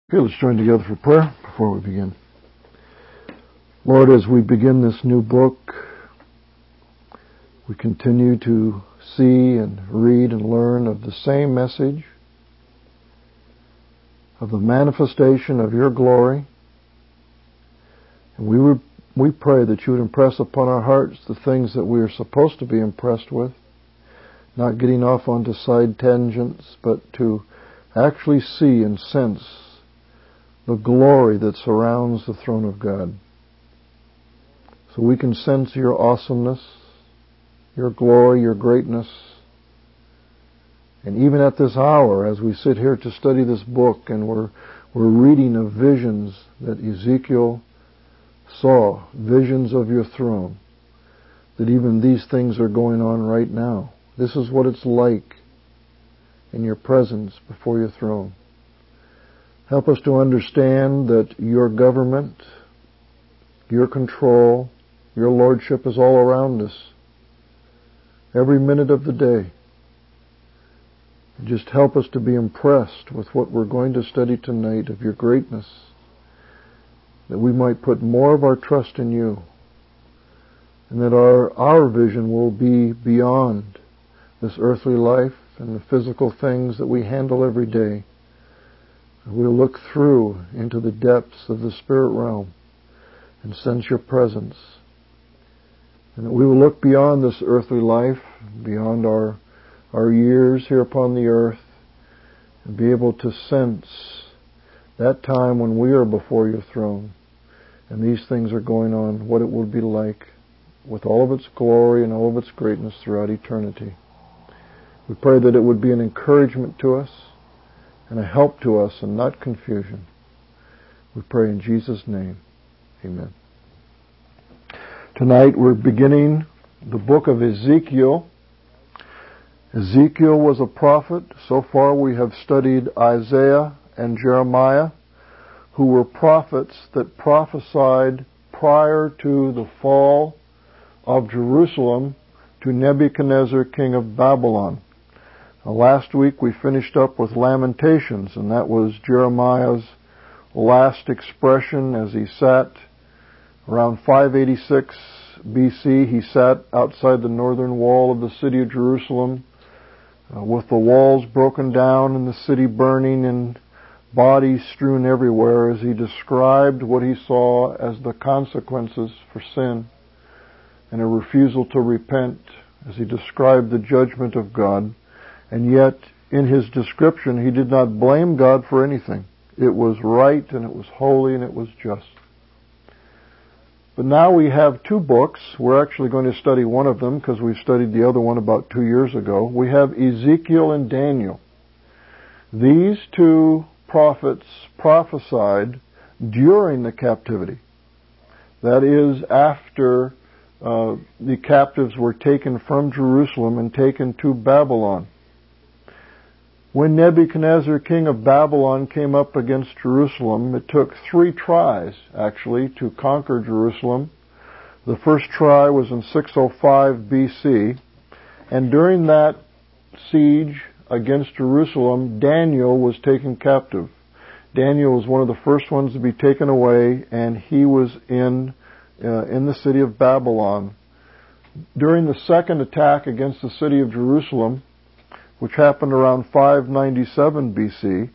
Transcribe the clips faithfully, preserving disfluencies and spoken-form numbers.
Okay, let's join together for prayer before we begin. Lord, as we begin this new book, we continue to see and read and learn of the same message, of the manifestation of your glory. And we would, we pray that you would impress upon our hearts the things that we are supposed to be impressed with, not getting off onto side tangents, but to actually see and sense the glory that surrounds the throne of God. So we can sense your awesomeness, your glory, your greatness. And even at this hour, as we sit here to study this book, and we're, we're reading of visions that Ezekiel saw, visions of your throne, that even these things are going on right now. This is what it's like in your presence before your throne. Help us to understand that your government, your control, your lordship is all around us, every minute of the day. Just help us to be impressed with what we're going to study tonight of your greatness, that we might put more of our trust in you, and that our, our vision will be beyond this earthly life and the physical things that we handle every day. We'll look through into the depths of the spirit realm and sense your presence. And that we will look beyond this earthly life, beyond our, our years here upon the earth, and be able to sense that time when we are before your throne and these things are going on, what it will be like with all of its glory and all of its greatness throughout eternity. We pray that it would be an encouragement to us and a help to us and not confusion. We pray in Jesus' name. Amen. Tonight we're beginning the book of Ezekiel. Ezekiel was a prophet. So far we have studied Isaiah and Jeremiah, who were prophets that prophesied prior to the fall of Jerusalem to Nebuchadnezzar, king of Babylon. Last week we finished up with Lamentations, and that was Jeremiah's last expression as he sat around five eighty-six B C. He sat outside the northern wall of the city of Jerusalem uh, with the walls broken down and the city burning and bodies strewn everywhere, as he described what he saw as the consequences for sin and a refusal to repent, as he described the judgment of God. And yet, in his description, he did not blame God for anything. It was right, and it was holy, and it was just. But now we have two books. We're actually going to study one of them because we studied the other one about two years ago. We have Ezekiel and Daniel. These two prophets prophesied during the captivity. That is, after uh, the captives were taken from Jerusalem and taken to Babylon. When Nebuchadnezzar, king of Babylon, came up against Jerusalem, it took three tries, actually, to conquer Jerusalem. The first try was in six oh five B C, and during that siege against Jerusalem, Daniel was taken captive. Daniel was one of the first ones to be taken away, and he was in, uh, in the city of Babylon. During the second attack against the city of Jerusalem, which happened around five ninety-seven B C,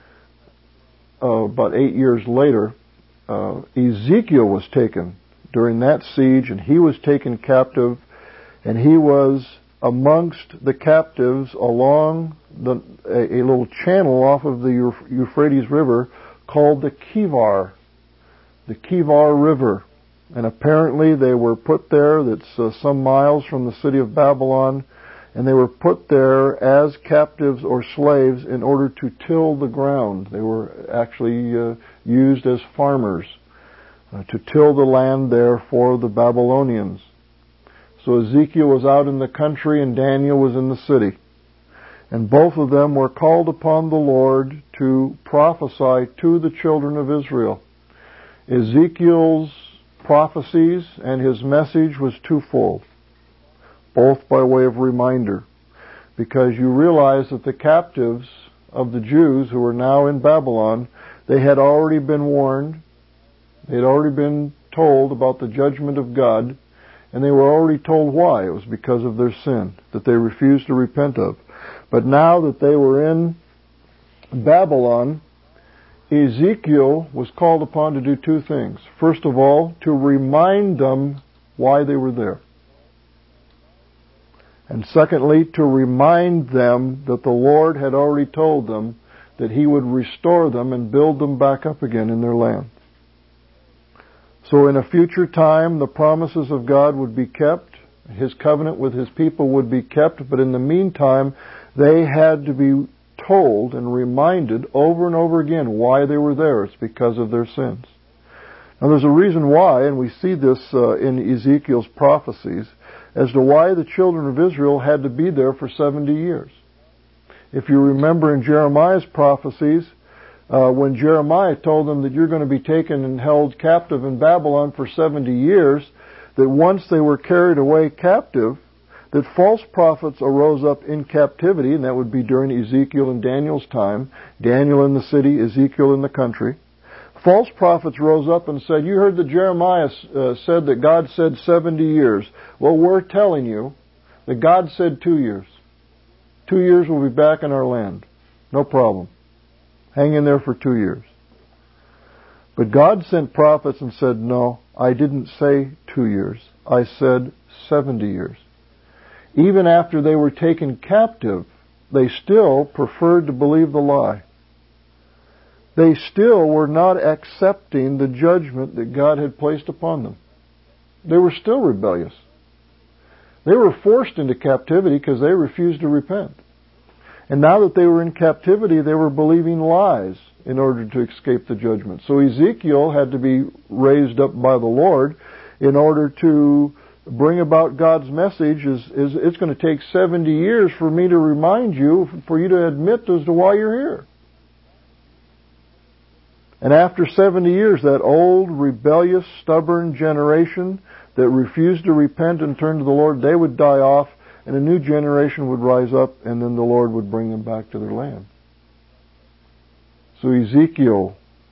uh, about eight years later, uh, Ezekiel was taken during that siege, and he was taken captive, and he was amongst the captives along the, a, a little channel off of the Euphrates River called the Kivar, the Kivar River. And apparently they were put there, that's uh, some miles from the city of Babylon, and they were put there as captives or slaves in order to till the ground. They were actually uh, used as farmers uh, to till the land there for the Babylonians. So Ezekiel was out in the country and Daniel was in the city. And both of them were called upon the Lord to prophesy to the children of Israel. Ezekiel's prophecies and his message was twofold, both by way of reminder, because you realize that the captives of the Jews who are now in Babylon, They had already been warned. They had already been told about the judgment of God, and they were already told why. It was because of their sin that they refused to repent of. But now that they were in Babylon, Ezekiel was called upon to do two things. First of all, to remind them why they were there. And secondly, to remind them that the Lord had already told them that He would restore them and build them back up again in their land. So in a future time, the promises of God would be kept. His covenant with His people would be kept. But in the meantime, they had to be told and reminded over and over again why they were there. It's because of their sins. Now there's a reason why, and we see this uh, in Ezekiel's prophecies, as to why the children of Israel had to be there for seventy years. If you remember in Jeremiah's prophecies, uh, when Jeremiah told them that you're going to be taken and held captive in Babylon for seventy years, that once they were carried away captive, that false prophets arose up in captivity, and that would be during Ezekiel and Daniel's time, Daniel in the city, Ezekiel in the country. False prophets rose up and said, you heard that Jeremiah uh, said that God said seventy years. Well, we're telling you that God said two years. Two years we'll be back in our land. No problem. Hang in there for two years. But God sent prophets and said, no, I didn't say two years. I said seventy years. Even after they were taken captive, they still preferred to believe the lie. They still were not accepting the judgment that God had placed upon them. They were still rebellious. They were forced into captivity because they refused to repent. And now that they were in captivity, they were believing lies in order to escape the judgment. So Ezekiel had to be raised up by the Lord in order to bring about God's message. Is, is it's going to take seventy years for me to remind you, for you to admit as to why you're here. And after seventy years, that old, rebellious, stubborn generation that refused to repent and turn to the Lord, they would die off, and a new generation would rise up, and then the Lord would bring them back to their land. So Ezekiel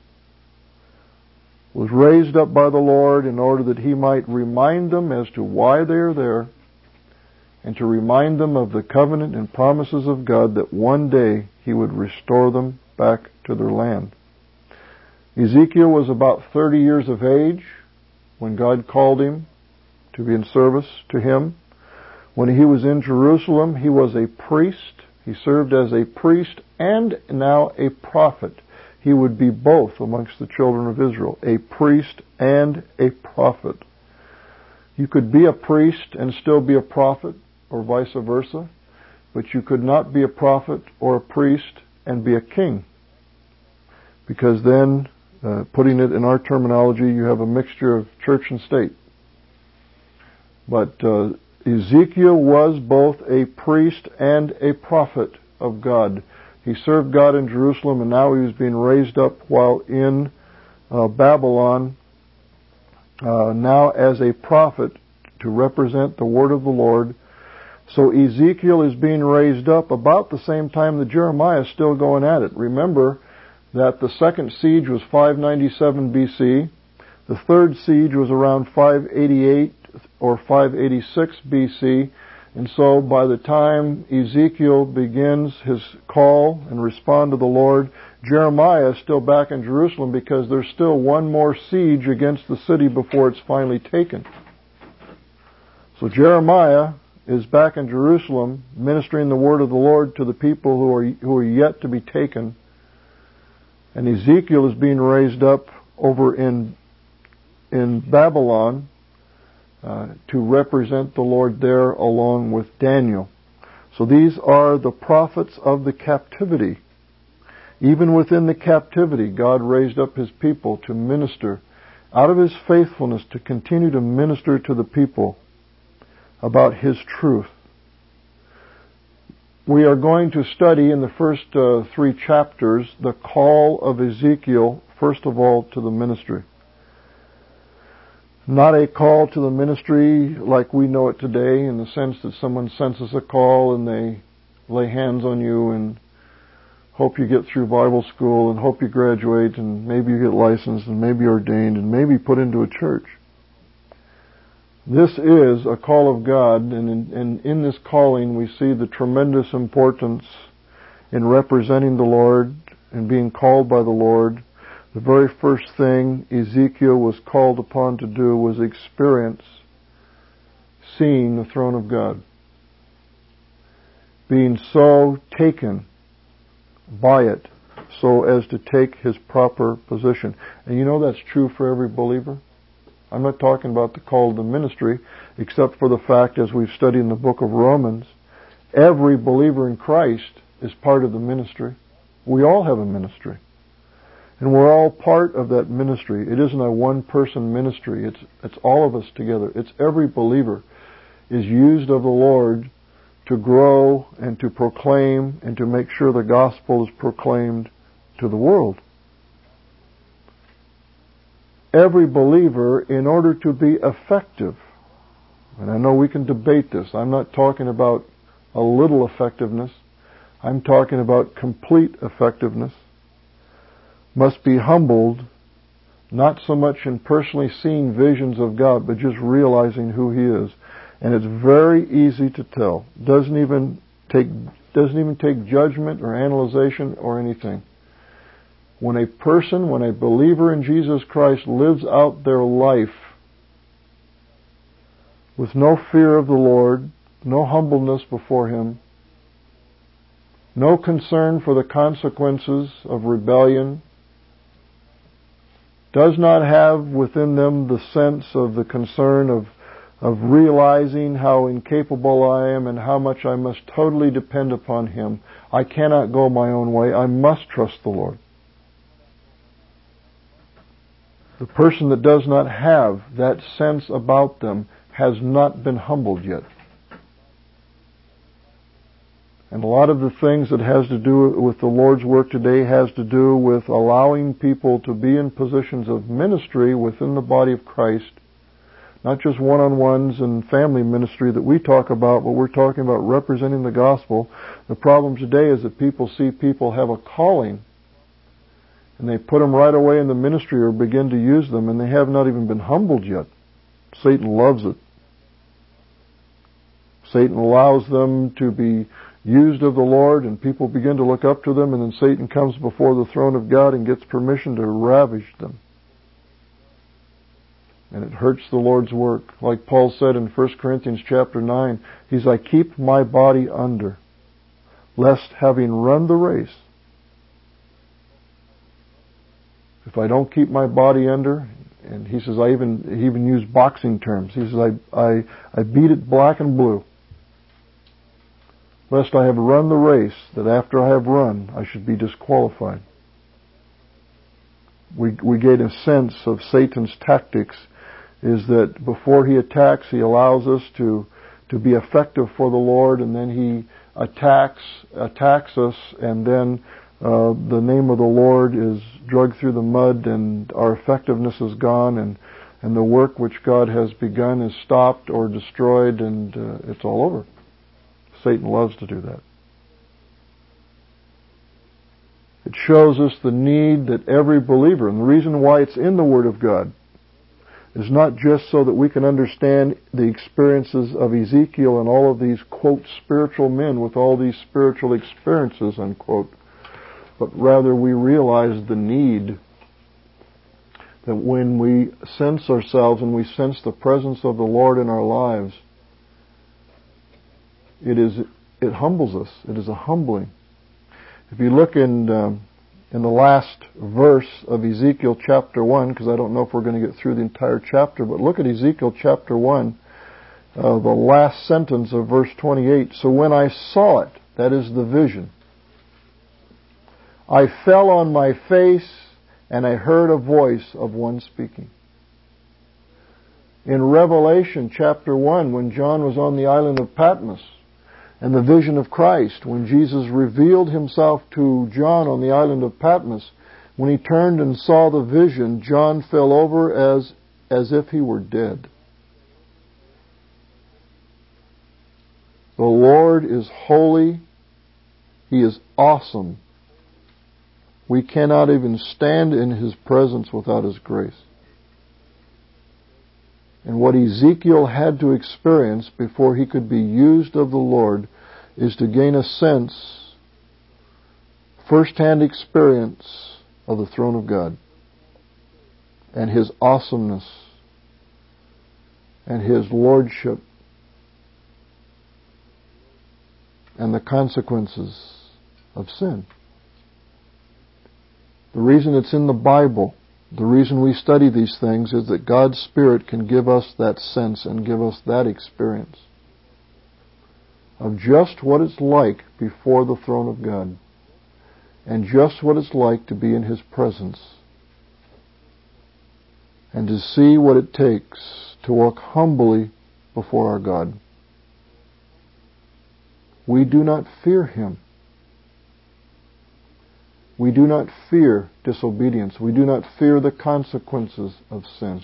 was raised up by the Lord in order that He might remind them as to why they are there, and to remind them of the covenant and promises of God that one day He would restore them back to their land. Ezekiel was about thirty years of age when God called him to be in service to Him. When he was in Jerusalem, he was a priest. He served as a priest and now a prophet. He would be both amongst the children of Israel, a priest and a prophet. You could be a priest and still be a prophet, or vice versa, but you could not be a prophet or a priest and be a king, because then, Uh, putting it in our terminology, you have a mixture of church and state. But uh, Ezekiel was both a priest and a prophet of God. He served God in Jerusalem, and now he was being raised up while in uh, Babylon, uh, now as a prophet to represent the word of the Lord. So Ezekiel is being raised up about the same time that Jeremiah is still going at it. Remember that the second siege was five ninety-seven B C. The third siege was around five eighty-eight or five eighty-six B C. And so by the time Ezekiel begins his call and respond to the Lord, Jeremiah is still back in Jerusalem, because there's still one more siege against the city before it's finally taken. So Jeremiah is back in Jerusalem ministering the word of the Lord to the people who are who are yet to be taken. And Ezekiel is being raised up over in in Babylon uh, to represent the Lord there along with Daniel. So these are the prophets of the captivity. Even within the captivity, God raised up His people to minister out of His faithfulness, to continue to minister to the people about His truth. We are going to study in the first uh, three chapters the call of Ezekiel, first of all, to the ministry. Not a call to the ministry like we know it today, in the sense that someone senses a call and they lay hands on you and hope you get through Bible school, and hope you graduate, and maybe you get licensed, and maybe ordained, and maybe put into a church. This is a call of God, and in, and in this calling we see the tremendous importance in representing the Lord and being called by the Lord. The very first thing Ezekiel was called upon to do was experience seeing the throne of God, being so taken by it so as to take his proper position. And you know that's true for every believer. I'm not talking about the call to the ministry, except for the fact, as we've studied in the book of Romans, every believer in Christ is part of the ministry. We all have a ministry. And we're all part of that ministry. It isn't a one-person ministry. It's it's all of us together. It's every believer is used of the Lord to grow and to proclaim and to make sure the gospel is proclaimed to the world. Every believer, in order to be effective, and I know we can debate this. I'm not talking about a little effectiveness. I'm talking about complete effectiveness, must be humbled, not so much in personally seeing visions of God, but just realizing who He is. And it's very easy to tell. Doesn't even take doesn't even take judgment or analyzation or anything. When a person, when a believer in Jesus Christ lives out their life with no fear of the Lord, no humbleness before Him, no concern for the consequences of rebellion, does not have within them the sense of the concern of of realizing how incapable I am and how much I must totally depend upon Him. I cannot go my own way. I must trust the Lord. The person that does not have that sense about them has not been humbled yet. And a lot of the things that has to do with the Lord's work today has to do with allowing people to be in positions of ministry within the body of Christ. Not just one-on-ones and family ministry that we talk about, but we're talking about representing the gospel. The problem today is that people see people have a calling, and they put them right away in the ministry or begin to use them, and they have not even been humbled yet. Satan loves it. Satan allows them to be used of the Lord, and people begin to look up to them, and then Satan comes before the throne of God and gets permission to ravage them. And it hurts the Lord's work. Like Paul said in First Corinthians chapter nine, he's, I keep my body under, lest having run the race, if I don't keep my body under, and he says, I even he even used boxing terms. He says, I, I, I beat it black and blue, lest I have run the race, that after I have run, I should be disqualified. We, we get a sense of Satan's tactics is that before he attacks, he allows us to to be effective for the Lord, and then he attacks attacks us, and then uh, the name of the Lord is dragged through the mud, and our effectiveness is gone, and and the work which God has begun is stopped or destroyed, and uh, it's all over. Satan loves to do that. It shows us the need that every believer, and the reason why it's in the Word of God, is not just so that we can understand the experiences of Ezekiel and all of these, quote, spiritual men with all these spiritual experiences, unquote, but rather we realize the need that when we sense ourselves and we sense the presence of the Lord in our lives, it is it humbles us. It is a humbling. If you look in um, in the last verse of Ezekiel chapter one, because I don't know if we're going to get through the entire chapter, but look at Ezekiel chapter one, uh, the last sentence of verse twenty-eight. So when I saw it, that is the vision, I fell on my face and I heard a voice of one speaking. In Revelation chapter one, when John was on the island of Patmos, and the vision of Christ, when Jesus revealed Himself to John on the island of Patmos, when he turned and saw the vision, John fell over as, as if he were dead. The Lord is holy. He is awesome. We cannot even stand in His presence without His grace. And what Ezekiel had to experience before he could be used of the Lord is to gain a sense, first-hand experience of the throne of God and His awesomeness and His lordship and the consequences of sin. The reason it's in the Bible, the reason we study these things, is that God's Spirit can give us that sense and give us that experience of just what it's like before the throne of God and just what it's like to be in His presence and to see what it takes to walk humbly before our God. We do not fear Him. We do not fear disobedience. We do not fear the consequences of sin.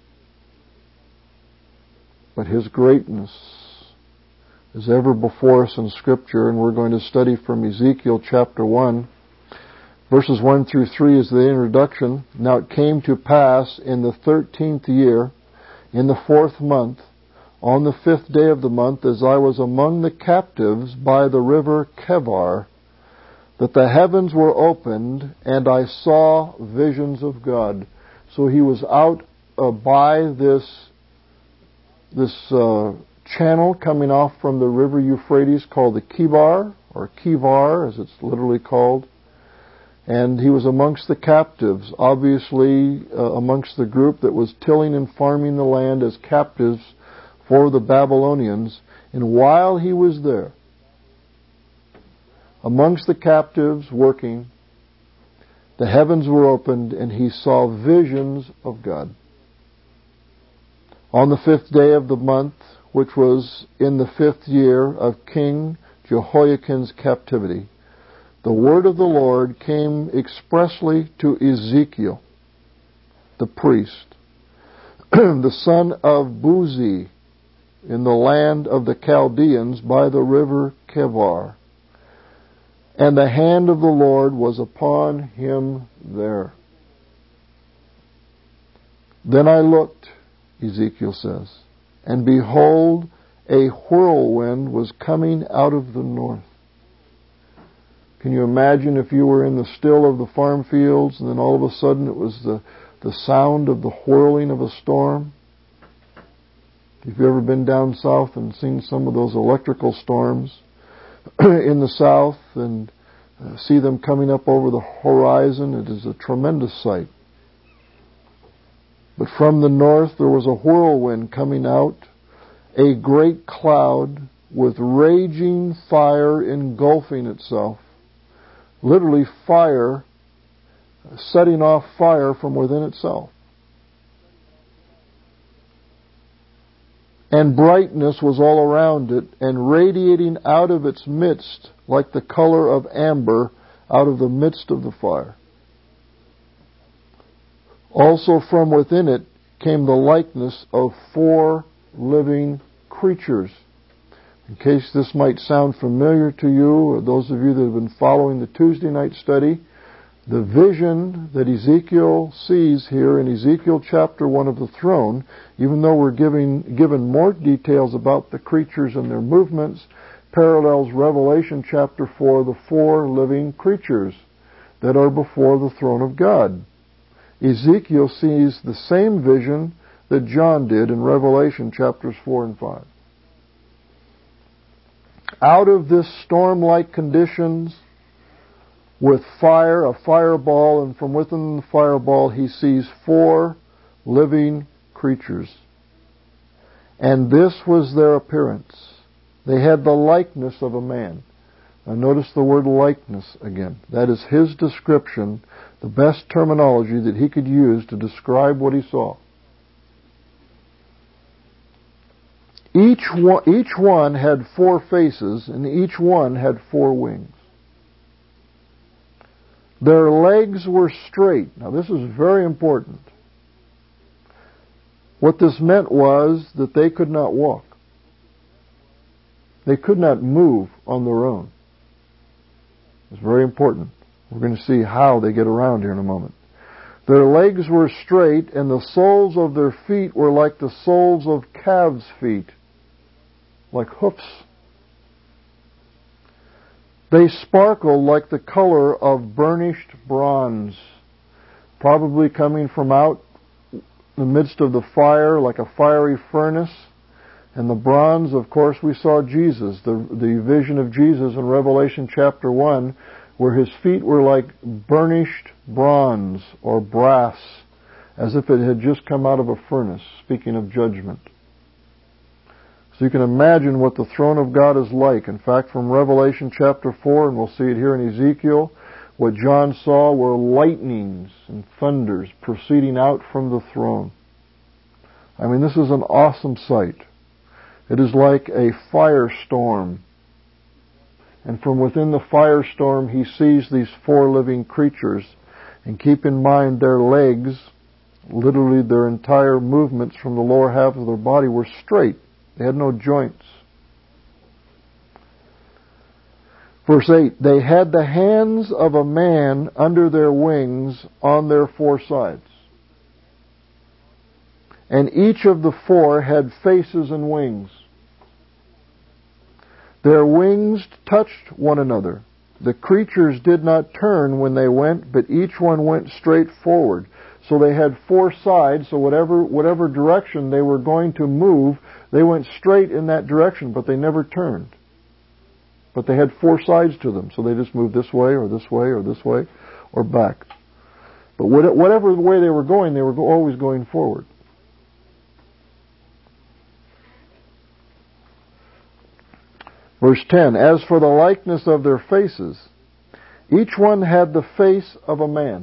But His greatness is ever before us in Scripture, and we're going to study from Ezekiel chapter one, verses one through three is the introduction. Now it came to pass in the thirteenth year, in the fourth month, on the fifth day of the month, as I was among the captives by the river Kebar, that the heavens were opened, and I saw visions of God. So he was out uh, by this this uh, channel coming off from the river Euphrates called the Kebar, or Kivar as it's literally called. And he was amongst the captives, obviously uh, amongst the group that was tilling and farming the land as captives for the Babylonians. And while he was there, amongst the captives working, the heavens were opened, and he saw visions of God. On the fifth day of the month, which was in the fifth year of King Jehoiakim's captivity, the word of the Lord came expressly to Ezekiel, the priest, the son of Buzi, in the land of the Chaldeans by the river Kebar. And the hand of the Lord was upon him there. Then I looked, Ezekiel says, and behold, a whirlwind was coming out of the north. Can you imagine if you were in the still of the farm fields and then all of a sudden it was the, the sound of the whirling of a storm? If you've ever been down south and seen some of those electrical storms in the south and uh, see them coming up over the horizon, it is a tremendous sight. But from the north there was a whirlwind coming out, a great cloud with raging fire engulfing itself. Literally fire, setting off fire from within itself. And brightness was all around it, and radiating out of its midst like the color of amber out of the midst of the fire. Also from within it came the likeness of four living creatures. In case this might sound familiar to you, or those of you that have been following the Tuesday night study, the vision that Ezekiel sees here in Ezekiel chapter one of the throne, even though we're giving, given more details about the creatures and their movements, parallels Revelation chapter four, the four living creatures that are before the throne of God. Ezekiel sees the same vision that John did in Revelation chapters four and five. Out of this storm-like conditions, with fire, a fireball, and from within the fireball he sees four living creatures. And this was their appearance. They had the likeness of a man. Now notice the word likeness again. That is his description, the best terminology that he could use to describe what he saw. Each one, each one had four faces, and each one had four wings. Their legs were straight. Now this is very important. What this meant was that they could not walk. They could not move on their own. It's very important. We're going to see how they get around here in a moment. Their legs were straight, and the soles of their feet were like the soles of calves' feet, like hoofs. They sparkled like the color of burnished bronze, probably coming from out the midst of the fire, like a fiery furnace. And the bronze, of course, we saw Jesus, the, the vision of Jesus in Revelation chapter one, where his feet were like burnished bronze or brass, as if it had just come out of a furnace, speaking of judgment. So you can imagine what the throne of God is like. In fact, from Revelation chapter four, and we'll see it here in Ezekiel, what John saw were lightnings and thunders proceeding out from the throne. I mean, this is an awesome sight. It is like a firestorm. And from within the firestorm, he sees these four living creatures. And keep in mind, their legs, literally their entire movements from the lower half of their body, were straight. They had no joints. Verse eight, they had the hands of a man under their wings on their four sides. And each of the four had faces and wings. Their wings touched one another. The creatures did not turn when they went, but each one went straight forward. So they had four sides, so whatever whatever direction they were going to move, they went straight in that direction, but they never turned. But they had four sides to them, so they just moved this way, or this way, or this way, or back. But whatever way they were going, they were always going forward. Verse ten, as for the likeness of their faces, each one had the face of a man.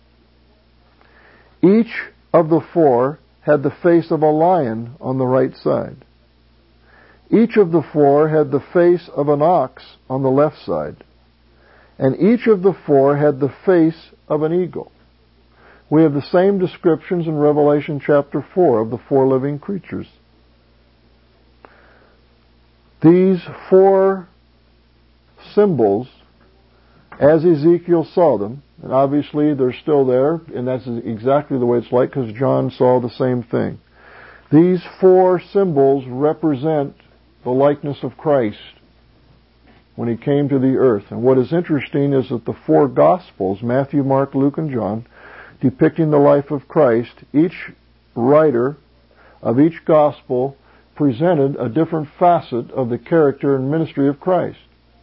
Each of the four had the face of a lion on the right side. Each of the four had the face of an ox on the left side. And each of the four had the face of an eagle. We have the same descriptions in Revelation chapter four of the four living creatures. These four symbols, as Ezekiel saw them, and obviously they're still there, and that's exactly the way it's like, because John saw the same thing. These four symbols represent the likeness of Christ when he came to the earth. And what is interesting is that the four Gospels, Matthew, Mark, Luke, and John, depicting the life of Christ, each writer of each Gospel presented a different facet of the character and ministry of Christ.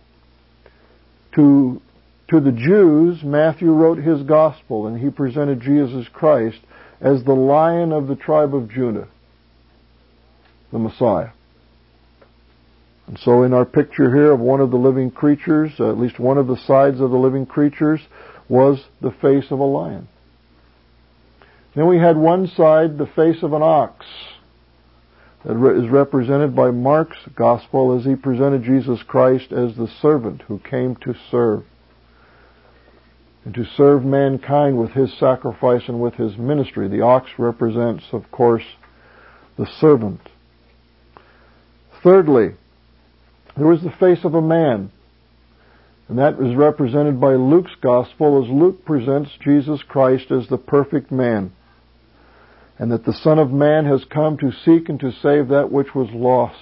To, to the Jews, Matthew wrote his Gospel, and he presented Jesus Christ as the Lion of the tribe of Judah, the Messiah. And so in our picture here of one of the living creatures, uh, at least one of the sides of the living creatures, was the face of a lion. Then we had one side, the face of an ox, that is represented by Mark's Gospel as he presented Jesus Christ as the servant who came to serve. And to serve mankind with his sacrifice and with his ministry. The ox represents, of course, the servant. Thirdly, there was the face of a man. And that is represented by Luke's Gospel as Luke presents Jesus Christ as the perfect man. And that the Son of Man has come to seek and to save that which was lost.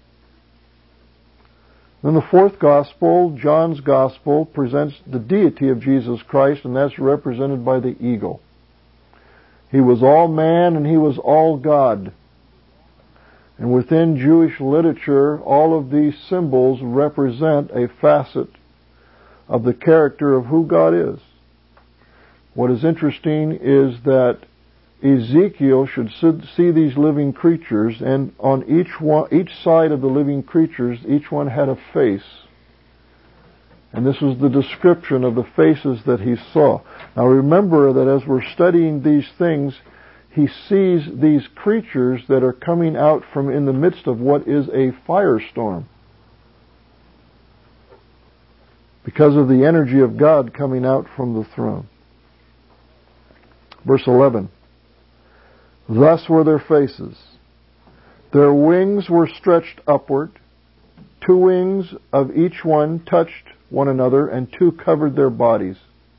Then the fourth Gospel, John's Gospel, presents the deity of Jesus Christ, and that's represented by the eagle. He was all man and he was all God. And within Jewish literature, all of these symbols represent a facet of the character of who God is. What is interesting is that Ezekiel should see these living creatures, and on each one, each side of the living creatures, each one had a face. And this was the description of the faces that he saw. Now remember that as we're studying these things, he sees these creatures that are coming out from in the midst of what is a firestorm. Because of the energy of God coming out from the throne. Verse eleven. Thus were their faces. Their wings were stretched upward. Two wings of each one touched one another, and two covered their bodies.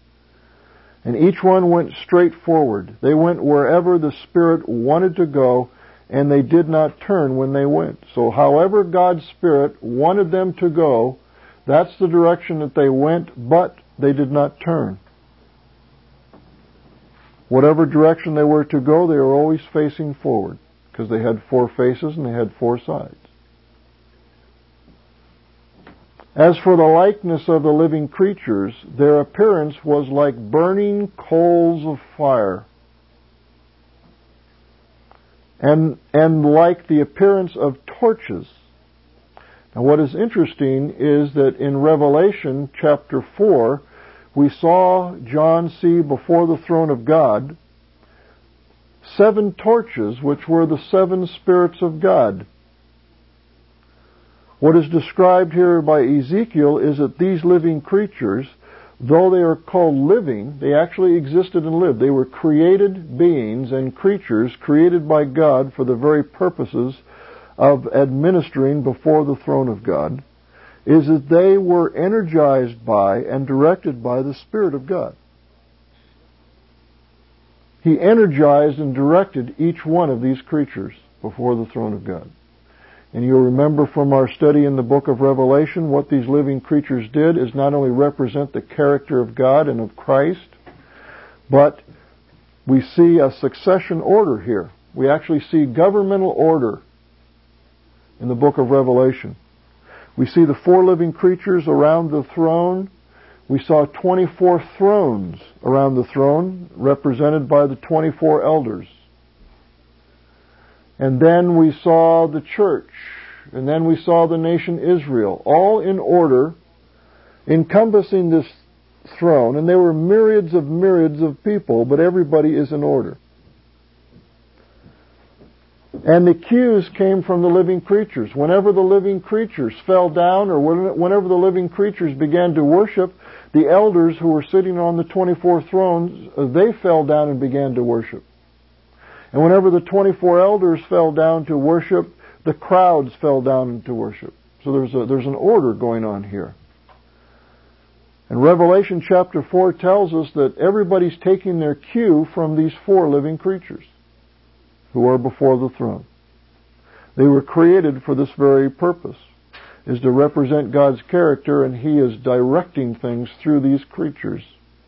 And each one went straight forward. They went wherever the Spirit wanted to go, and they did not turn when they went. So however God's Spirit wanted them to go, that's the direction that they went, but they did not turn. Whatever direction they were to go, they were always facing forward, because they had four faces and they had four sides. As for the likeness of the living creatures, their appearance was like burning coals of fire, and, and like the appearance of torches. Now what is interesting is that in Revelation chapter four, we saw John see before the throne of God seven torches, which were the seven spirits of God. What is described here by Ezekiel is that these living creatures, though they are called living, they actually existed and lived. They were created beings and creatures created by God for the very purposes of administering before the throne of God, is that they were energized by and directed by the Spirit of God. He energized and directed each one of these creatures before the throne of God. And you'll remember from our study in the book of Revelation, what these living creatures did is not only represent the character of God and of Christ, but we see a succession order here. We actually see governmental order in the book of Revelation. We see the four living creatures around the throne. We saw twenty-four thrones around the throne, represented by the twenty-four elders. And then we saw the church, and then we saw the nation Israel, all in order, encompassing this throne. And there were myriads of myriads of people, but everybody is in order. And the cues came from the living creatures. Whenever the living creatures fell down, or whenever the living creatures began to worship, the elders who were sitting on the twenty-four thrones, they fell down and began to worship. And whenever the twenty-four elders fell down to worship, the crowds fell down to worship. So there's a, there's an order going on here. And Revelation chapter four tells us that everybody's taking their cue from these four living creatures who are before the throne. They were created for this very purpose, is to represent God's character, and He is directing things through these creatures.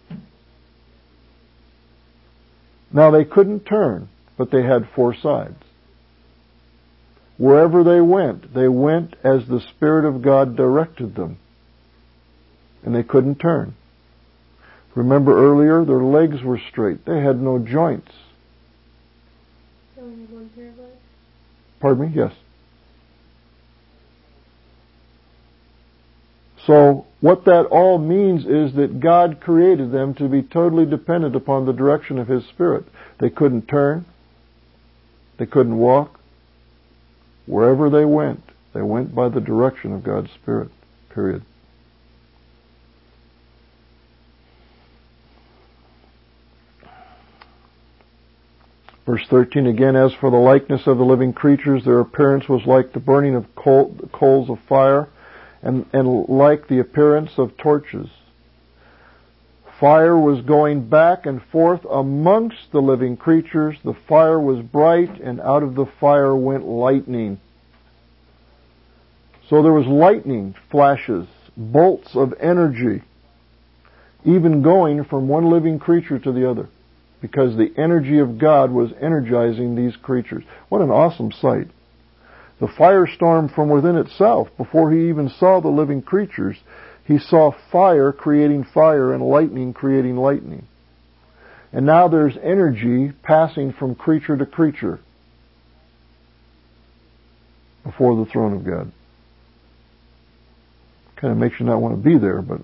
Now they couldn't turn, but they had four sides. Wherever they went, they went as the Spirit of God directed them. And they couldn't turn. Remember earlier, their legs were straight. They had no joints. They only had one pair of legs? Pardon me? Yes. So what that all means is that God created them to be totally dependent upon the direction of His Spirit. They couldn't turn. They couldn't walk. Wherever they went, they went by the direction of God's Spirit. Period. Verse thirteen again, as for the likeness of the living creatures, their appearance was like the burning of coal, coals of fire, and, and like the appearance of torches. Fire was going back and forth amongst the living creatures. The fire was bright, and out of the fire went lightning. So there was lightning flashes, bolts of energy, even going from one living creature to the other, because the energy of God was energizing these creatures. What an awesome sight. The firestorm from within itself, before he even saw the living creatures, he saw fire creating fire and lightning creating lightning. And now there's energy passing from creature to creature before the throne of God. Kind of makes you not want to be there, but...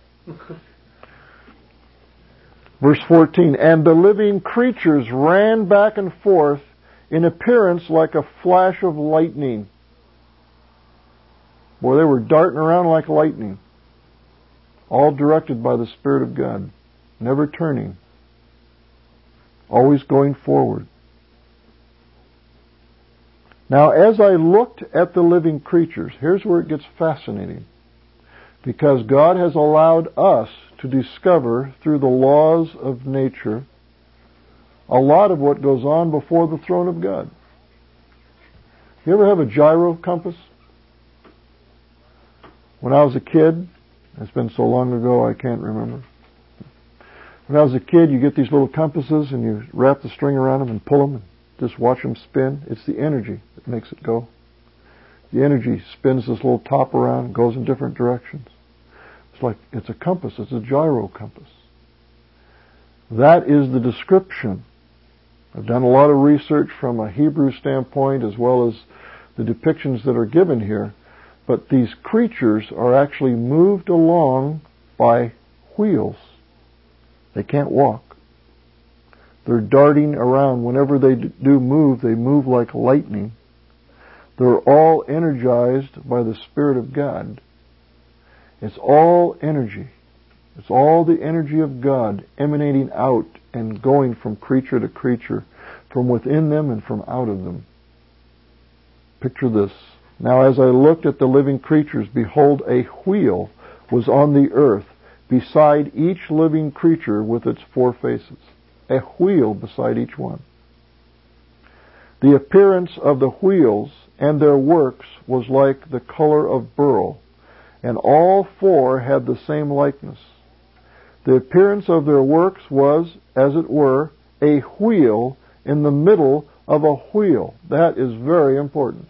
Verse fourteen, and the living creatures ran back and forth in appearance like a flash of lightning. Boy, they were darting around like lightning. All directed by the Spirit of God. Never turning. Always going forward. Now, as I looked at the living creatures, here's where it gets fascinating. Because God has allowed us to discover through the laws of nature a lot of what goes on before the throne of God. You ever have a gyro compass? When I was a kid, it's been so long ago I can't remember. When I was a kid, you get these little compasses and you wrap the string around them and pull them and just watch them spin. It's the energy that makes it go. The energy spins this little top around and goes in different directions. It's like, it's a compass. It's a gyro compass. That is the description. I've done a lot of research from a Hebrew standpoint as well as the depictions that are given here. But these creatures are actually moved along by wheels. They can't walk. They're darting around. Whenever they do move, they move like lightning. They're all energized by the Spirit of God. It's all energy. It's all the energy of God emanating out and going from creature to creature, from within them and from out of them. Picture this. Now as I looked at the living creatures, behold, a wheel was on the earth, beside each living creature with its four faces. A wheel beside each one. The appearance of the wheels and their works was like the color of beryl, and all four had the same likeness. The appearance of their works was, as it were, a wheel in the middle of a wheel. That is very important.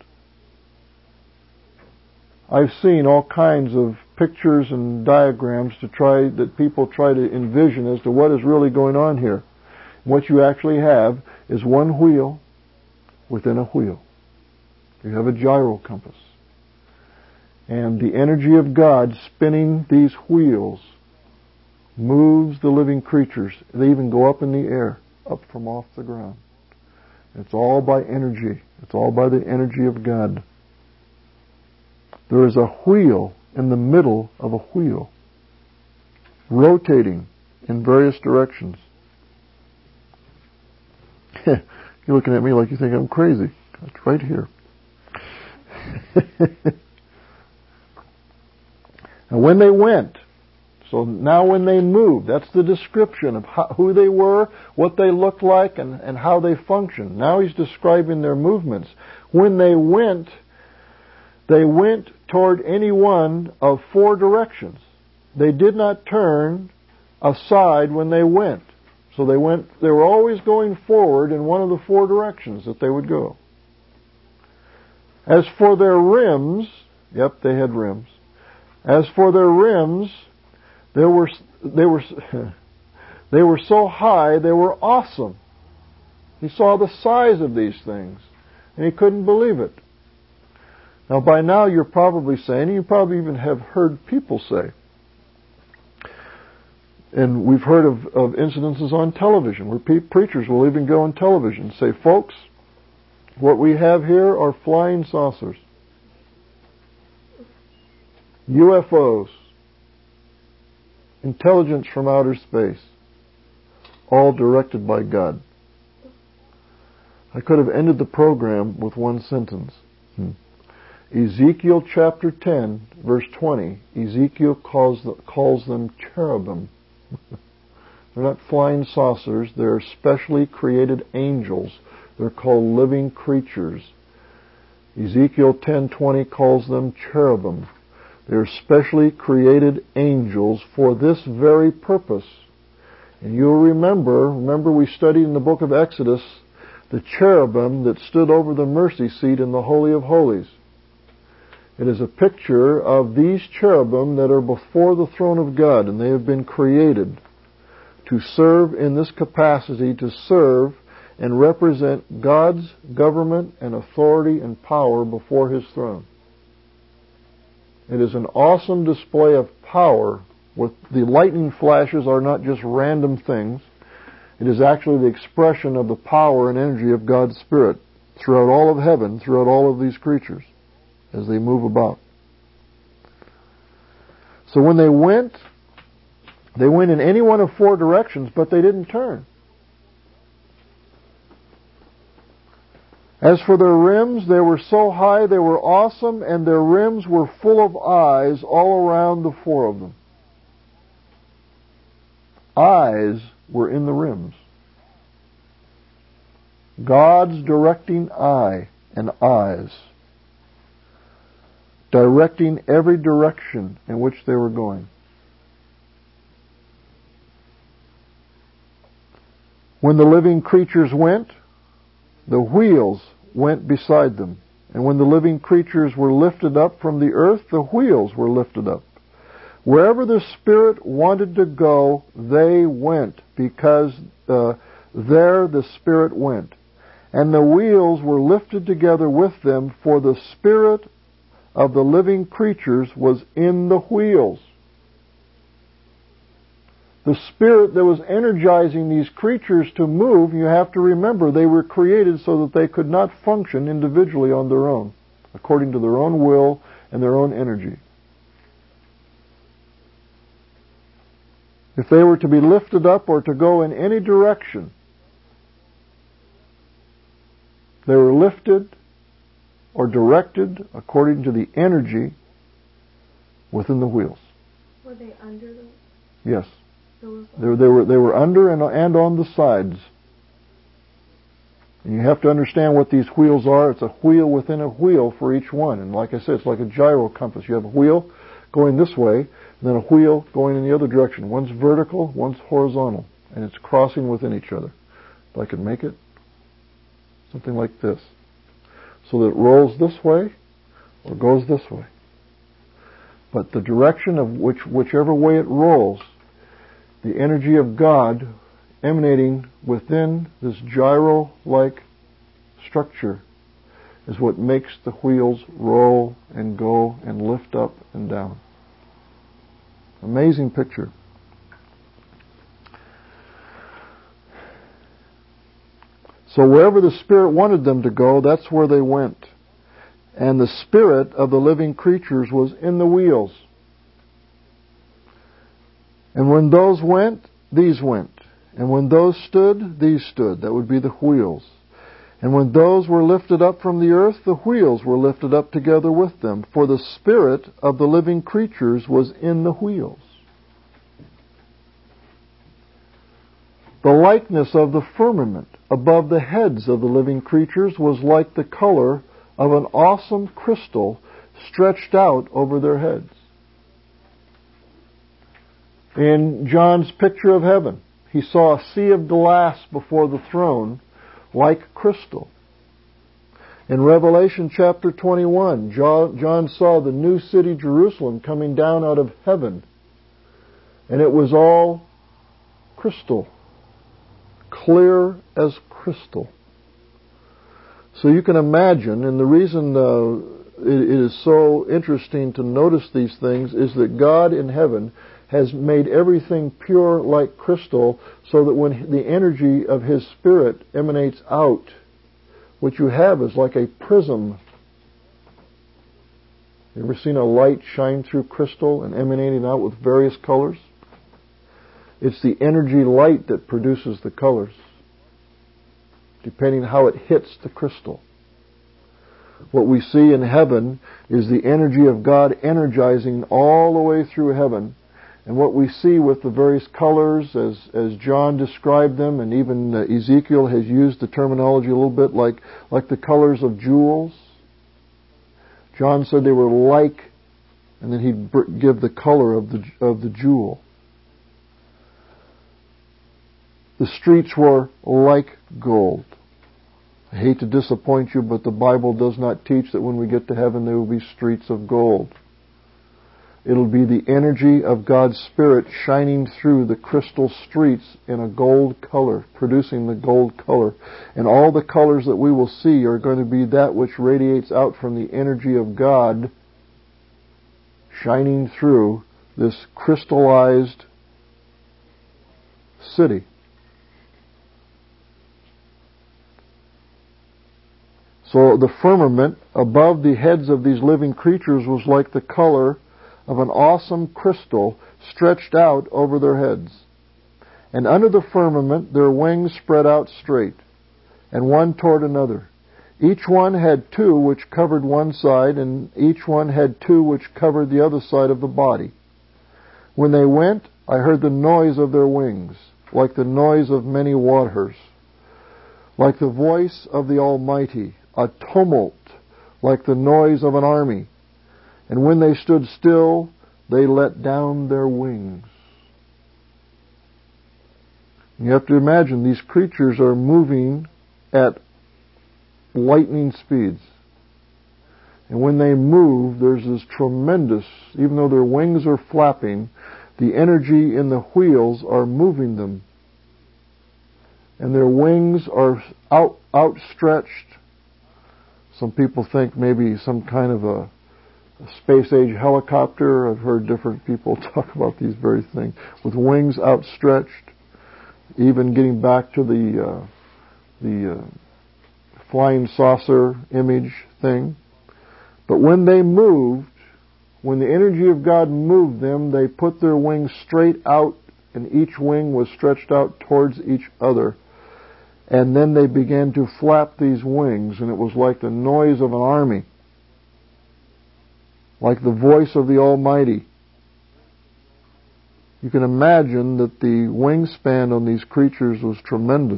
I've seen all kinds of pictures and diagrams to try that people try to envision as to what is really going on here. What you actually have is one wheel within a wheel. You have a gyro compass. And the energy of God spinning these wheels moves the living creatures. They even go up in the air, up from off the ground. It's all by energy. It's all by the energy of God. There is a wheel in the middle of a wheel, rotating in various directions. You're looking at me like you think I'm crazy. That's right here. And when they went, so now when they moved, that's the description of how, who they were, what they looked like, and, and how they functioned. Now he's describing their movements. When they went, they went toward any one of four directions. They did not turn aside when they went. So they went, they were always going forward in one of the four directions that they would go. As for their rims, yep, they had rims. As for their rims, they were, they were, they were so high, they were awesome. He saw the size of these things, and he couldn't believe it. Now, by now, you're probably saying, and you probably even have heard people say, and we've heard of, of incidences on television where pe- preachers will even go on television and say, folks, what we have here are flying saucers, U F Os, intelligence from outer space, all directed by God. I could have ended the program with one sentence. Hmm. Ezekiel chapter ten, verse twenty, Ezekiel calls, the, calls them cherubim. They're not flying saucers. They're specially created angels. They're called living creatures. Ezekiel ten twenty calls them cherubim. They're specially created angels for this very purpose. And you'll remember, remember we studied in the book of Exodus the cherubim that stood over the mercy seat in the Holy of Holies. It is a picture of these cherubim that are before the throne of God, and they have been created to serve in this capacity, to serve and represent God's government and authority and power before His throne. It is an awesome display of power. With the lightning flashes are not just random things. It is actually the expression of the power and energy of God's Spirit throughout all of heaven, throughout all of these creatures, as they move about. So when they went, they went in any one of four directions, but they didn't turn. As for their rims, they were so high, they were awesome, and their rims were full of eyes all around the four of them. Eyes were in the rims. God's directing eye and eyes, directing every direction in which they were going. When the living creatures went, the wheels went beside them. And when the living creatures were lifted up from the earth, the wheels were lifted up. Wherever the Spirit wanted to go, they went, because uh, there the Spirit went. And the wheels were lifted together with them, for the Spirit of the living creatures was in the wheels. The Spirit that was energizing these creatures to move, you have to remember, they were created so that they could not function individually on their own, according to their own will and their own energy. If they were to be lifted up or to go in any direction, they were lifted or directed according to the energy within the wheels. Were they under them? Yes. They were, they were, they were under and, and on the sides. And you have to understand what these wheels are. It's a wheel within a wheel for each one. And like I said, it's like a gyro compass. You have a wheel going this way, and then a wheel going in the other direction. One's vertical, one's horizontal. And it's crossing within each other. If I could make it, something like this. So that it rolls this way, or goes this way. But the direction of which, whichever way it rolls, the energy of God emanating within this gyro-like structure is what makes the wheels roll and go and lift up and down. Amazing picture. So wherever the Spirit wanted them to go, that's where they went. And the Spirit of the living creatures was in the wheels. And when those went, these went. And when those stood, these stood. That would be the wheels. And when those were lifted up from the earth, the wheels were lifted up together with them. For the Spirit of the living creatures was in the wheels. The likeness of the firmament above the heads of the living creatures was like the color of an awesome crystal stretched out over their heads. In John's picture of heaven, he saw a sea of glass before the throne like crystal. In Revelation chapter twenty-one, John saw the new city Jerusalem coming down out of heaven, and it was all crystal, clear as crystal. So you can imagine, and the reason uh, it, it is so interesting to notice these things is that God in heaven has made everything pure like crystal, so that when the energy of His Spirit emanates out, what you have is like a prism. You ever seen a light shine through crystal and emanating out with various colors? It's the energy light that produces the colors, depending how it hits the crystal. What we see in heaven is the energy of God energizing all the way through heaven. And what we see with the various colors, as, as John described them, and even uh, Ezekiel has used the terminology a little bit like, like the colors of jewels. John said they were like, and then he'd give the color of the, of the jewel. The streets were like gold. I hate to disappoint you, but the Bible does not teach that when we get to heaven there will be streets of gold. It'll be the energy of God's Spirit shining through the crystal streets in a gold color, producing the gold color. And all the colors that we will see are going to be that which radiates out from the energy of God shining through this crystallized city. So the firmament above the heads of these living creatures was like the color of an awesome crystal stretched out over their heads. And under the firmament their wings spread out straight, and one toward another. Each one had two which covered one side, and each one had two which covered the other side of the body. When they went, I heard the noise of their wings, like the noise of many waters, like the voice of the Almighty, a tumult, like the noise of an army. And when they stood still, they let down their wings. You have to imagine these creatures are moving at lightning speeds. And when they move, there's this tremendous, even though their wings are flapping, the energy in the wheels are moving them. And their wings are out, outstretched. Some people think maybe some kind of a, a space-age helicopter. I've heard different people talk about these very things. With wings outstretched, even getting back to the uh, the uh, flying saucer image thing. But when they moved, when the energy of God moved them, they put their wings straight out, and each wing was stretched out towards each other. And then they began to flap these wings, and it was like the noise of an army, like the voice of the Almighty. You can imagine that the wingspan on these creatures was tremendous.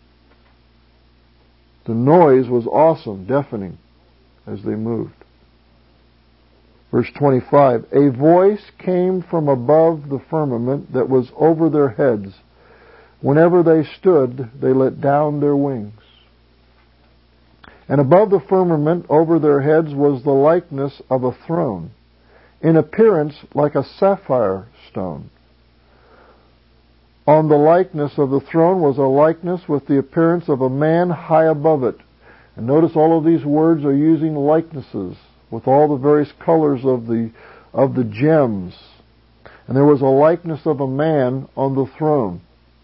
The noise was awesome, deafening, as they moved. Verse twenty-five, a voice came from above the firmament that was over their heads. Whenever they stood, they let down their wings. And above the firmament over their heads was the likeness of a throne, in appearance like a sapphire stone. On the likeness of the throne was a likeness with the appearance of a man high above it. And notice all of these words are using likenesses with all the various colors of the of the gems. And there was a likeness of a man on the throne.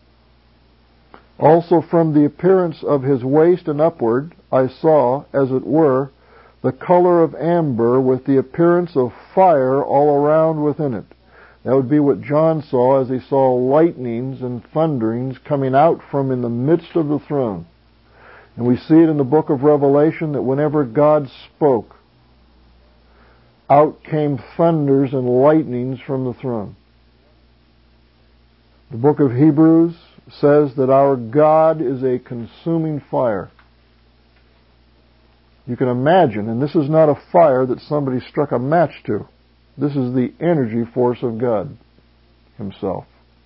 Also from the appearance of his waist and upward, I saw, as it were, the color of amber with the appearance of fire all around within it. That would be what John saw as he saw lightnings and thunderings coming out from in the midst of the throne. And we see it in the book of Revelation that whenever God spoke, out came thunders and lightnings from the throne. The book of Hebrews says that our God is a consuming fire. You can imagine, and this is not a fire that somebody struck a match to. This is the energy force of God Himself.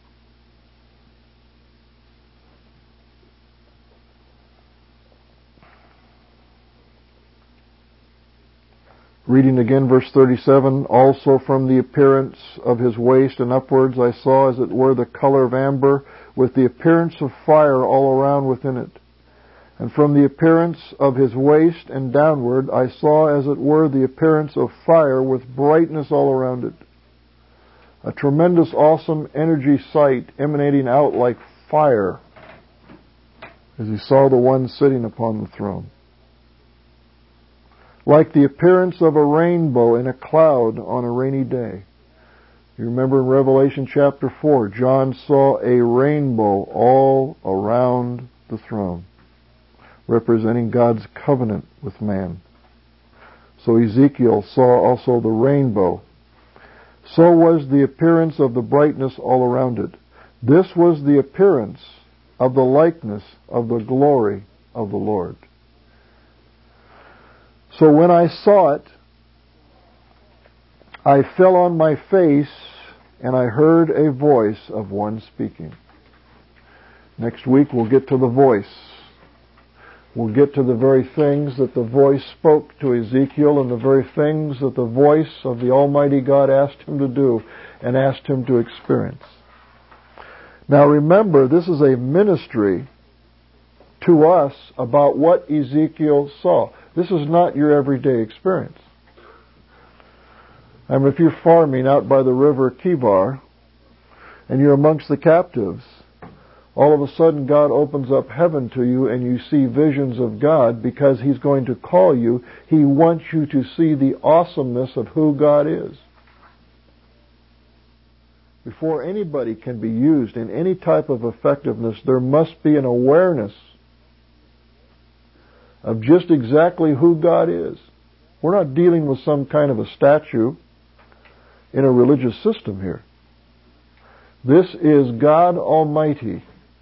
Reading again verse thirty-seven, also from the appearance of his waist and upwards I saw as it were the color of amber with the appearance of fire all around within it. And from the appearance of his waist and downward I saw as it were the appearance of fire with brightness all around it. A tremendous, awesome energy sight emanating out like fire as he saw the one sitting upon the throne. Like the appearance of a rainbow in a cloud on a rainy day. You remember in Revelation chapter four, John saw a rainbow all around the throne, representing God's covenant with man. So Ezekiel saw also the rainbow. So was the appearance of the brightness all around it. This was the appearance of the likeness of the glory of the Lord. So when I saw it, I fell on my face, and I heard a voice of one speaking. Next week we'll get to the voice. We'll get to the very things that the voice spoke to Ezekiel and the very things that the voice of the Almighty God asked him to do and asked him to experience. Now remember, this is a ministry to us about what Ezekiel saw. This is not your everyday experience. I mean, if you're farming out by the river Kibar and you're amongst the captives, all of a sudden God opens up heaven to you and you see visions of God because He's going to call you. He wants you to see the awesomeness of who God is. Before anybody can be used in any type of effectiveness, there must be an awareness of just exactly who God is. We're not dealing with some kind of a statue in a religious system here. This is God Almighty,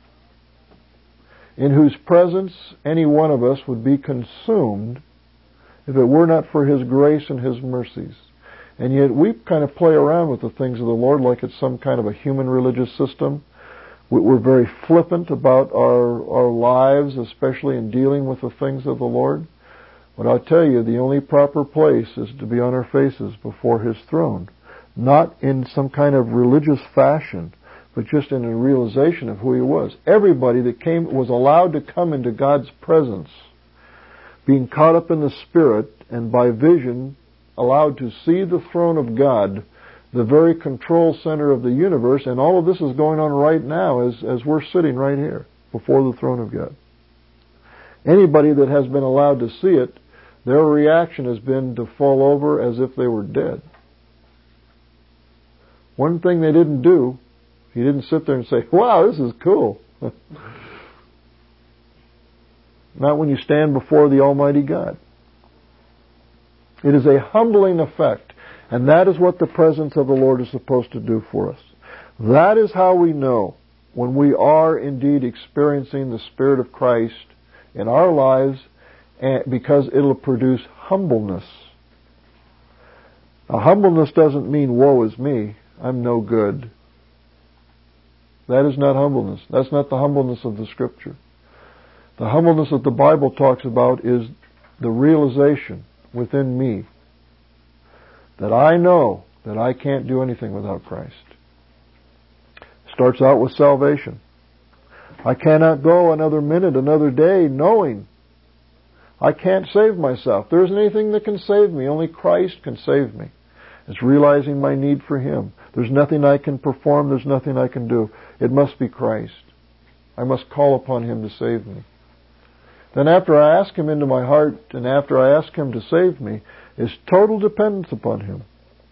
in whose presence any one of us would be consumed if it were not for His grace and His mercies. And yet we kind of play around with the things of the Lord like it's some kind of a human religious system. We're very flippant about our, our lives, especially in dealing with the things of the Lord. But I'll tell you, the only proper place is to be on our faces before His throne. Not in some kind of religious fashion, but just in a realization of who He was. Everybody that came was allowed to come into God's presence, being caught up in the Spirit, and by vision allowed to see the throne of God, the very control center of the universe, and all of this is going on right now as, as we're sitting right here before the throne of God. Anybody that has been allowed to see it, their reaction has been to fall over as if they were dead. One thing they didn't do, He didn't sit there and say, wow, this is cool. Not when you stand before the Almighty God. It is a humbling effect, and that is what the presence of the Lord is supposed to do for us. That is how we know when we are indeed experiencing the Spirit of Christ in our lives, because it'll produce humbleness. Now, humbleness doesn't mean woe is me, I'm no good. That is not humbleness. That's not the humbleness of the Scripture. The humbleness that the Bible talks about is the realization within me that I know that I can't do anything without Christ. Starts out with salvation. I cannot go another minute, another day, knowing I can't save myself. There isn't anything that can save me. Only Christ can save me. It's realizing my need for Him. There's nothing I can perform. There's nothing I can do. It must be Christ. I must call upon Him to save me. Then after I ask Him into my heart, and after I ask Him to save me, is total dependence upon Him.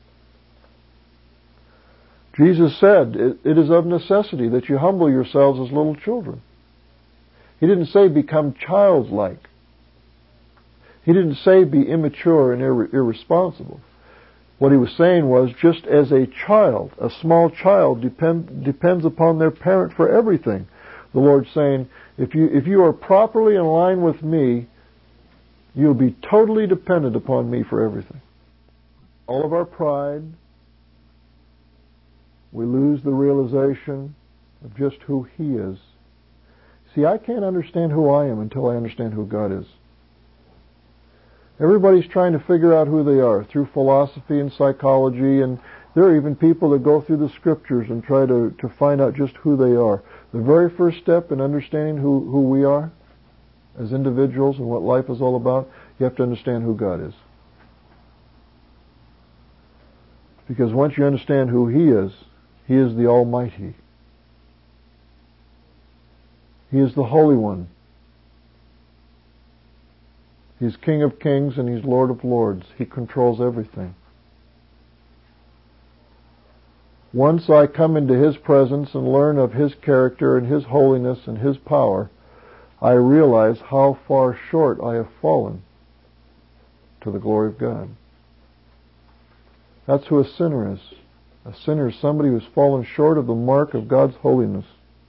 Jesus said, it is of necessity that you humble yourselves as little children. He didn't say become childlike. He didn't say be immature and ir- irresponsible. What He was saying was, just as a child, a small child depend, depends upon their parent for everything. The Lord's saying, if you, if you are properly in line with me, you'll be totally dependent upon me for everything. All of our pride, we lose the realization of just who He is. See, I can't understand who I am until I understand who God is. Everybody's trying to figure out who they are through philosophy and psychology, and there are even people that go through the Scriptures and try to, to find out just who they are. The very first step in understanding who, who we are as individuals and what life is all about, you have to understand who God is. Because once you understand who He is, He is the Almighty. He is the Holy One. He's King of Kings and He's Lord of Lords. He controls everything. Once I come into His presence and learn of His character and His holiness and His power, I realize how far short I have fallen to the glory of God. That's who a sinner is. A sinner is somebody who's fallen short of the mark of God's holiness.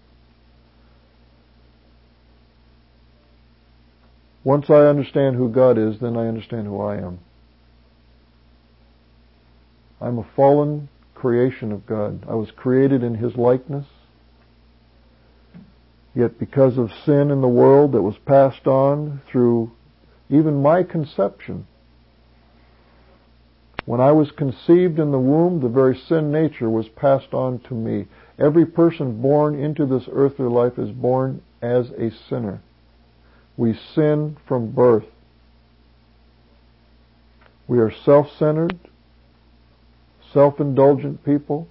Once I understand who God is, then I understand who I am. I'm a fallen creation of God. I was created in His likeness. Yet because of sin in the world that was passed on through even my conception, when I was conceived in the womb, the very sin nature was passed on to me. Every person born into this earthly life is born as a sinner. We sin from birth. We are self-centered, self-indulgent people.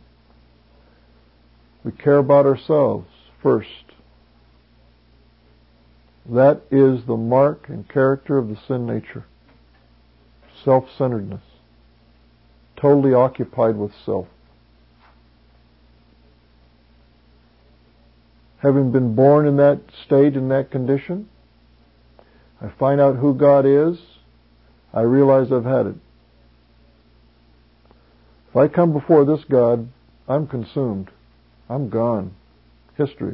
We care about ourselves first. That is the mark and character of the sin nature. Self-centeredness. Totally occupied with self. Having been born in that state, in that condition, I find out who God is, I realize I've had it. If I come before this God, I'm consumed. I'm gone. History.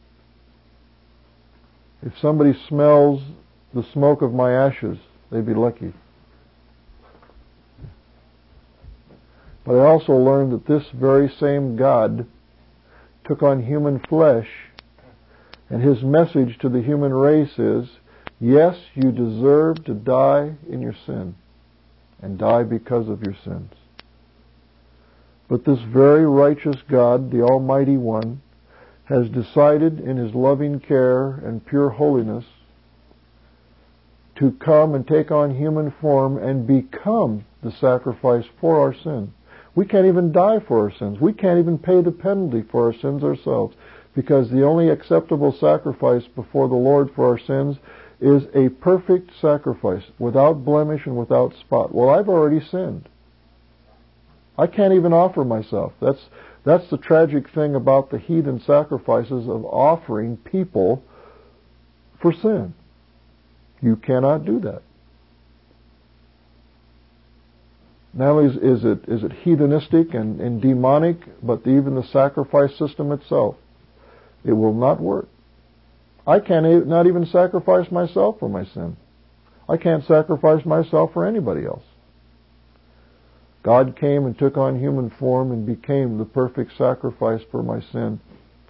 If somebody smells the smoke of my ashes, they'd be lucky. But I also learned that this very same God took on human flesh, and His message to the human race is, yes, you deserve to die in your sin, and die because of your sins. But this very righteous God, the Almighty One, has decided in His loving care and pure holiness to come and take on human form and become the sacrifice for our sin. We can't even die for our sins. We can't even pay the penalty for our sins ourselves, because the only acceptable sacrifice before the Lord for our sins is a perfect sacrifice, without blemish and without spot. Well, I've already sinned. I can't even offer myself. That's that's the tragic thing about the heathen sacrifices of offering people for sin. You cannot do that. Not only is, is it is it heathenistic and, and demonic, but the, even the sacrifice system itself, it will not work. I can't not even sacrifice myself for my sin. I can't sacrifice myself for anybody else. God came and took on human form and became the perfect sacrifice for my sin.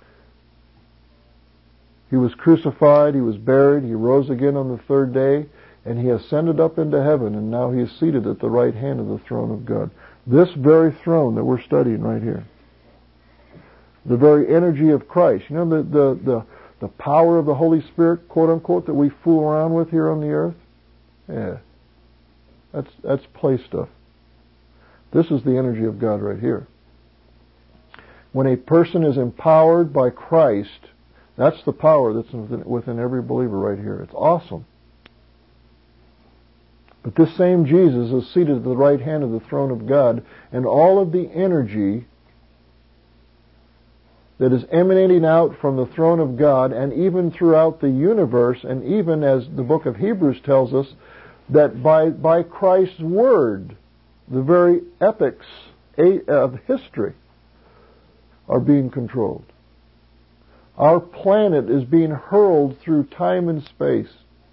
He was crucified, He was buried, He rose again on the third day, and He ascended up into heaven, and now He is seated at the right hand of the throne of God. This very throne that we're studying right here. The very energy of Christ. You know the, the, the, the power of the Holy Spirit, quote unquote, that we fool around with here on the earth? Yeah. That's, that's play stuff. This is the energy of God right here. When a person is empowered by Christ, that's the power that's within, within every believer right here. It's awesome. But this same Jesus is seated at the right hand of the throne of God, and all of the energy that is emanating out from the throne of God, and even throughout the universe, and even as the book of Hebrews tells us, that by, by Christ's word, the very epics of history are being controlled. Our planet is being hurled through time and space.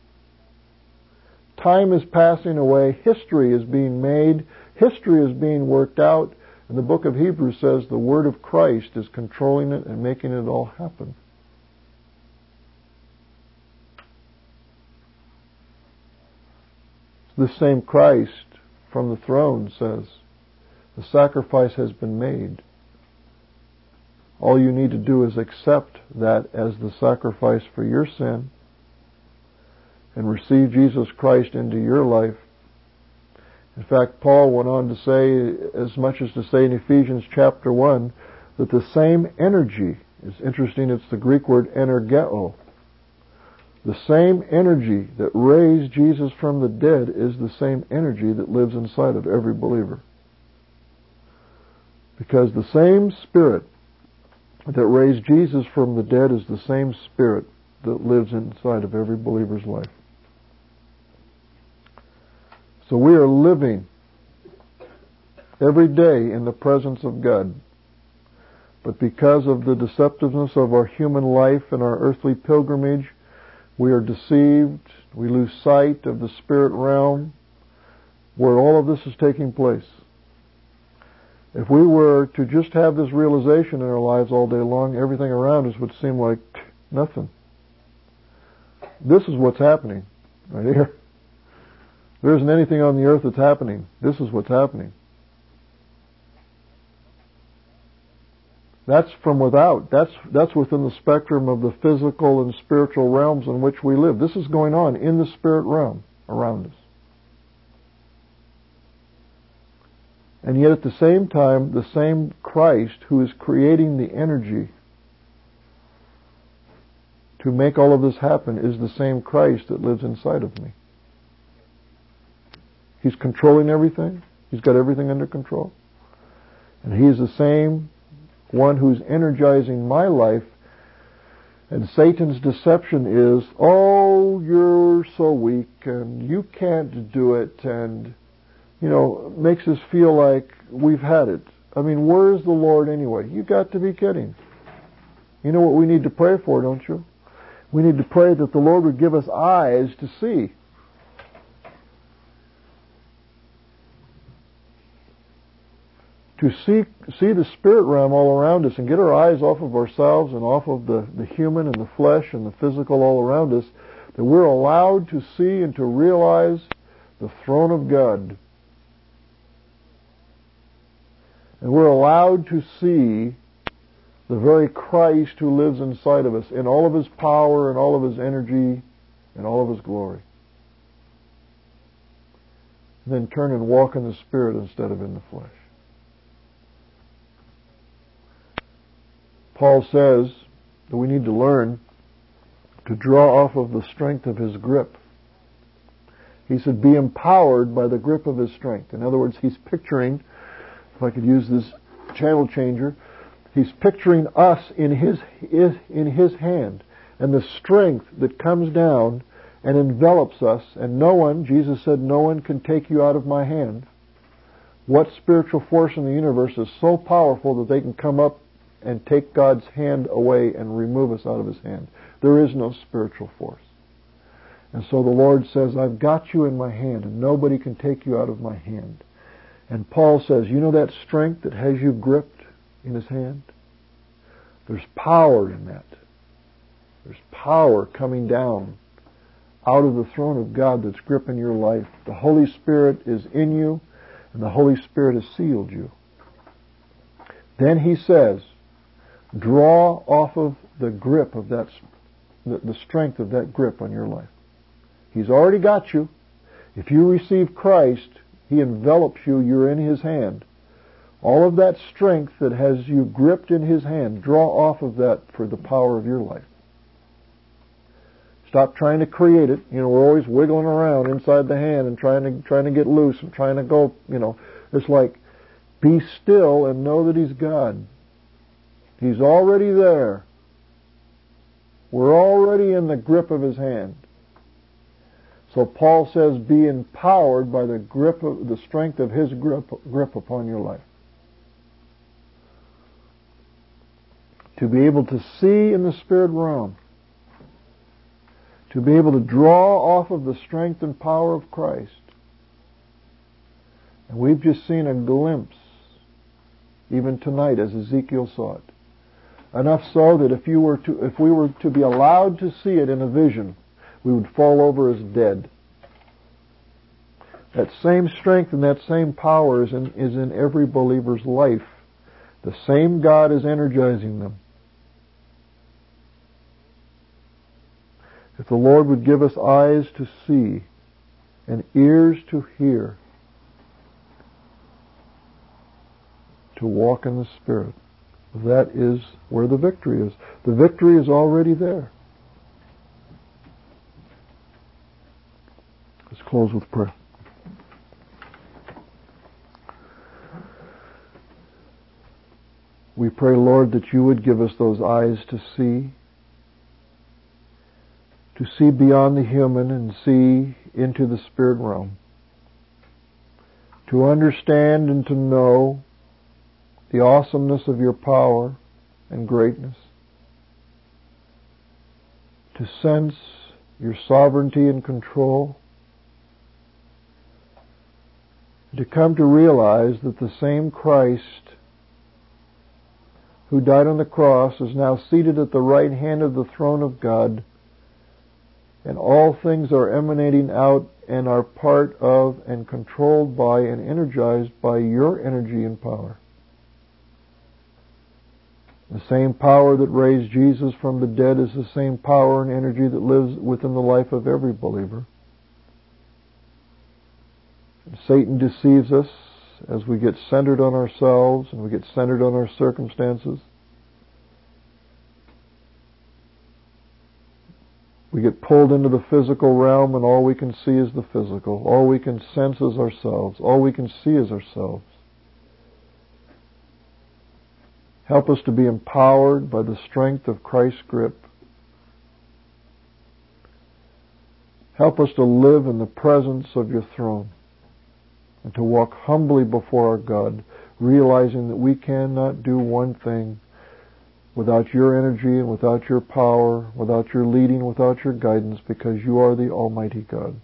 Time is passing away. History is being made. History is being worked out. And the book of Hebrews says the word of Christ is controlling it and making it all happen. This same Christ from the throne says, the sacrifice has been made. All you need to do is accept that as the sacrifice for your sin and receive Jesus Christ into your life. In fact, Paul went on to say, as much as to say in Ephesians chapter one, that the same energy, it's interesting, it's the Greek word energeo, the same energy that raised Jesus from the dead is the same energy that lives inside of every believer. Because the same Spirit that raised Jesus from the dead is the same Spirit that lives inside of every believer's life. So we are living every day in the presence of God. But because of the deceptiveness of our human life and our earthly pilgrimage, we are deceived, we lose sight of the spirit realm where all of this is taking place. If we were to just have this realization in our lives all day long, everything around us would seem like nothing. This is what's happening right here. There isn't anything on the earth that's happening. This is what's happening. That's from without. That's that's within the spectrum of the physical and spiritual realms in which we live. This is going on in the spirit realm around us. And yet at the same time, the same Christ who is creating the energy to make all of this happen is the same Christ that lives inside of me. He's controlling everything. He's got everything under control. And He is the same one who's energizing my life And Satan's deception is, oh, you're so weak and you can't do it, and, you know, makes us feel like we've had it. I mean, where's the Lord anyway? You got to be kidding. You know what we need to pray for, don't you? We need to pray that the Lord would give us eyes to see. To see see the spirit realm all around us and get our eyes off of ourselves and off of the, the human and the flesh and the physical all around us, that we're allowed to see and to realize the throne of God. And we're allowed to see the very Christ who lives inside of us in all of His power and all of His energy and all of His glory. And then turn and walk in the Spirit instead of in the flesh. Paul says that we need to learn to draw off of the strength of his grip. He said, be empowered by the grip of his strength. In other words, he's picturing, if I could use this channel changer, he's picturing us in his, in his hand, and the strength that comes down and envelops us, and no one, Jesus said, no one can take you out of my hand. What spiritual force in the universe is so powerful that they can come up and take God's hand away and remove us out of His hand? There is no spiritual force. And so the Lord says, I've got you in my hand, and nobody can take you out of my hand. And Paul says, you know that strength that has you gripped in His hand? There's power in that. There's power coming down out of the throne of God that's gripping your life. The Holy Spirit is in you, and the Holy Spirit has sealed you. Then he says, draw off of the grip of that, the strength of that grip on your life. He's already got you. If you receive Christ, He envelops you. You're in His hand. All of that strength that has you gripped in His hand, draw off of that for the power of your life. Stop trying to create it. You know, we're always wiggling around inside the hand and trying to trying to get loose and trying to go. You know, it's like, be still and know that He's God. He's already there. We're already in the grip of His hand. So Paul says, be empowered by the grip of the strength of His grip, grip upon your life. To be able to see in the spirit realm. To be able to draw off of the strength and power of Christ. And we've just seen a glimpse, even tonight, as Ezekiel saw it. Enough so that if you were to, if we were to be allowed to see it in a vision, we would fall over as dead. That same strength and that same power is in, is in every believer's life. The same God is energizing them. If the Lord would give us eyes to see and ears to hear, to walk in the Spirit, that is where the victory is. The victory is already there. Let's close with prayer. We pray, Lord, that you would give us those eyes to see, to see beyond the human and see into the spirit realm, to understand and to know the awesomeness of your power and greatness, to sense your sovereignty and control, to come to realize that the same Christ who died on the cross is now seated at the right hand of the throne of God, and all things are emanating out and are part of and controlled by and energized by your energy and power. The same power that raised Jesus from the dead is the same power and energy that lives within the life of every believer. And Satan deceives us as we get centered on ourselves and we get centered on our circumstances. We get pulled into the physical realm and all we can see is the physical. All we can sense is ourselves. All we can see is ourselves. Help us to be empowered by the strength of Christ's grip Help us to live in the presence of your throne and to walk humbly before our God, realizing that we cannot do one thing without your energy and without your power, without your leading, without your guidance, because you are the Almighty God.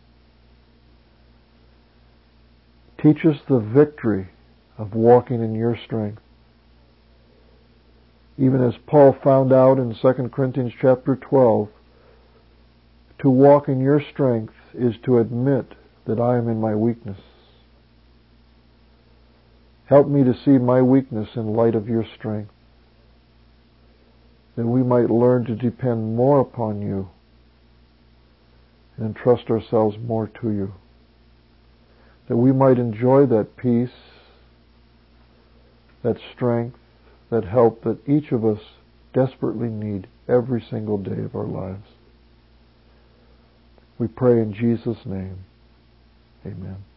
Teach us the victory of walking in your strength. Even as Paul found out in Second Corinthians chapter twelve, to walk in your strength is to admit that I am in my weakness. Help me to see my weakness in light of your strength, that we might learn to depend more upon you and entrust ourselves more to you, that we might enjoy that peace, that strength, that help that each of us desperately need every single day of our lives. We pray in Jesus' name. Amen.